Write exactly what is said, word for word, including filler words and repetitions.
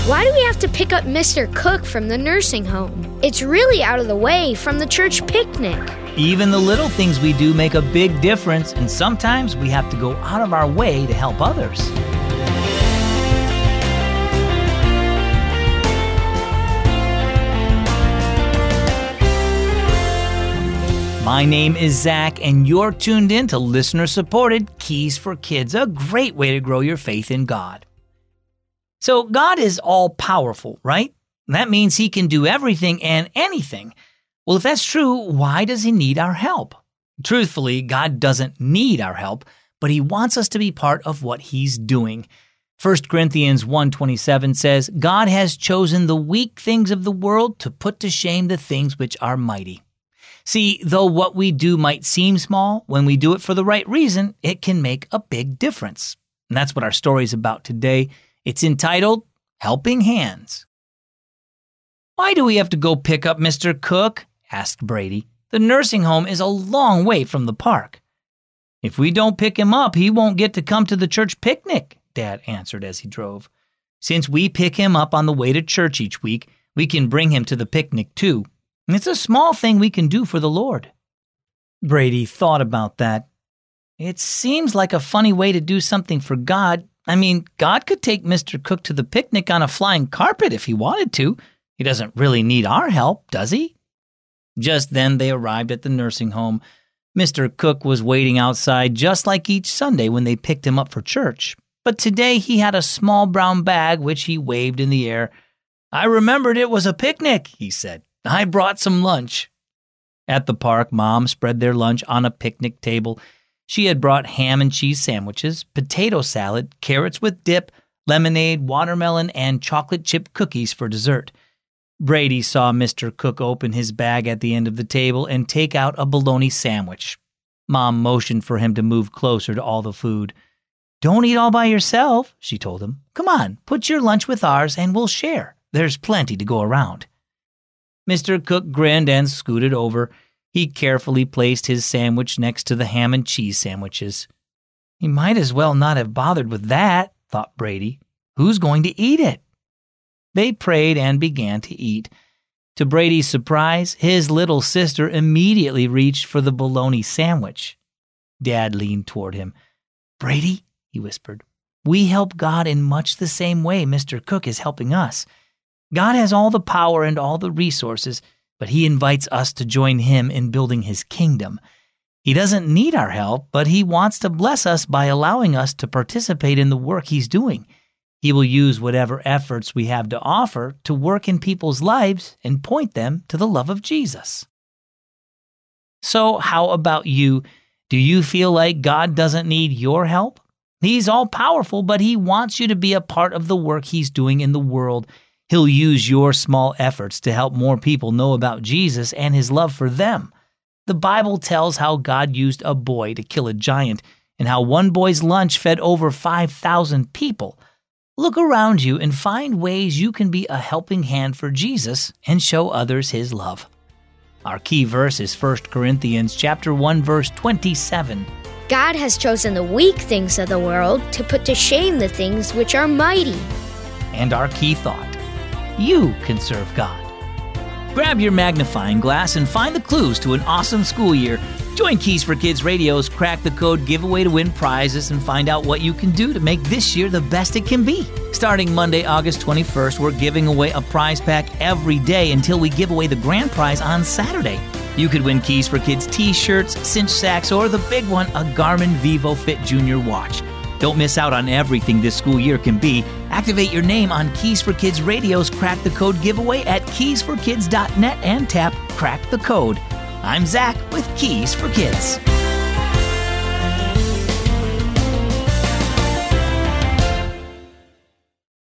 Why do we have to pick up Mister Cook from the nursing home? It's really out of the way from the church picnic. Even the little things we do make a big difference, and sometimes we have to go out of our way to help others. My name is Zach, and you're tuned in to listener-supported Keys for Kids, a great way to grow your faith in God. So God is all-powerful, right? That means He can do everything and anything. Well, if that's true, why does He need our help? Truthfully, God doesn't need our help, but He wants us to be part of what He's doing. First Corinthians one twenty-seven says, God has chosen the weak things of the world to put to shame the things which are mighty. See, though what we do might seem small, when we do it for the right reason, it can make a big difference. And that's what our story is about today. It's entitled, Helping Hands. Why do we have to go pick up Mister Cook? Asked Brady. The nursing home is a long way from the park. If we don't pick him up, he won't get to come to the church picnic, Dad answered as he drove. Since we pick him up on the way to church each week, we can bring him to the picnic too. It's a small thing we can do for the Lord. Brady thought about that. It seems like a funny way to do something for God. I mean, God could take Mister Cook to the picnic on a flying carpet if He wanted to. He doesn't really need our help, does He? Just then they arrived at the nursing home. Mister Cook was waiting outside just like each Sunday when they picked him up for church. But today he had a small brown bag which he waved in the air. I remembered it was a picnic, he said. I brought some lunch. At the park, Mom spread their lunch on a picnic table. She had brought ham and cheese sandwiches, potato salad, carrots with dip, lemonade, watermelon, and chocolate chip cookies for dessert. Brady saw Mister Cook open his bag at the end of the table and take out a bologna sandwich. Mom motioned for him to move closer to all the food. Don't eat all by yourself, she told him. Come on, put your lunch with ours and we'll share. There's plenty to go around. Mister Cook grinned and scooted over. He carefully placed his sandwich next to the ham and cheese sandwiches. He might as well not have bothered with that, thought Brady. Who's going to eat it? They prayed and began to eat. To Brady's surprise, his little sister immediately reached for the bologna sandwich. Dad leaned toward him. Brady, he whispered, we help God in much the same way Mister Cook is helping us. God has all the power and all the resources, but He invites us to join Him in building His kingdom. He doesn't need our help, but He wants to bless us by allowing us to participate in the work He's doing. He will use whatever efforts we have to offer to work in people's lives and point them to the love of Jesus. So how about you? Do you feel like God doesn't need your help? He's all-powerful, but He wants you to be a part of the work He's doing in the world. He'll use your small efforts to help more people know about Jesus and His love for them. The Bible tells how God used a boy to kill a giant and how one boy's lunch fed over five thousand people. Look around you and find ways you can be a helping hand for Jesus and show others His love. Our key verse is First Corinthians chapter one, verse twenty-seven. God has chosen the weak things of the world to put to shame the things which are mighty. And our key thought. You can serve God. Grab your magnifying glass and find the clues to an awesome school year. Join Keys for Kids Radio's Crack the Code giveaway to win prizes and find out what you can do to make this year the best it can be. Starting Monday, August twenty-first, we're giving away a prize pack every day until we give away the grand prize on Saturday. You could win Keys for Kids t-shirts, cinch sacks, or the big one, a Garmin Vivo Fit Junior watch. Don't miss out on everything this school year can be. Activate your name on Keys for Kids Radio's Crack the Code giveaway at keys for kids dot net and tap Crack the Code. I'm Zach with Keys for Kids.